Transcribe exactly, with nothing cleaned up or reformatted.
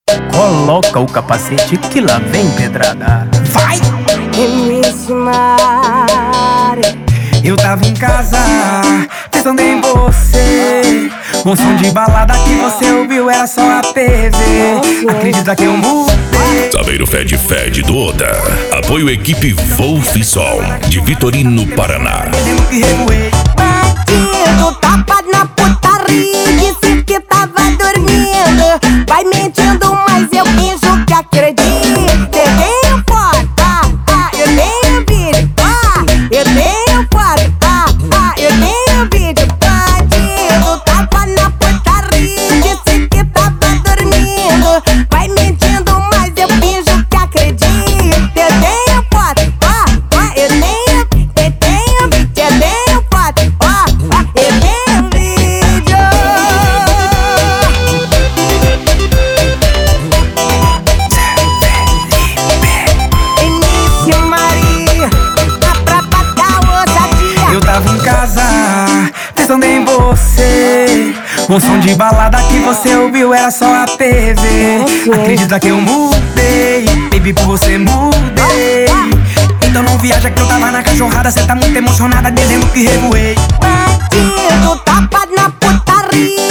Coloca o capacete que lá vem pedrada. Vai! M C Mari, eu tava em casa, pensando em você. O som de balada que você ouviu era só a T V. Acredita que eu mudei? Saber o Fed Fed do Oda. Apoio equipe Wolf Som, de Vitorino, Paraná. bandido, tapa na putaria, disse que tava dormindo. Vai mentindo, mas eu finjo que acredito. Eu tenho foto, ah, ah, eu tenho vídeo, ah, eu tenho foto, ah, ah, eu tenho vídeo. Bandido, tapa na putaria, disse que tava dormindo. Vai mentindo, mas eu finjo que acredito. Eu tenho foto, ah, ah, eu tenho, eu tenho, eu tenho foto, ah, ah, eu tenho vídeo. M C Mari, a prapa da ousadia. Eu tava em casa, pensando em você. O som de balada que você ouviu era só a T V. Acredita que eu mudei? Baby, por você mudei. Então não viaja que eu tava na cachorrada. Cê tá muito emocionada, dizendo que revoei. Bandido, tapa na putaria,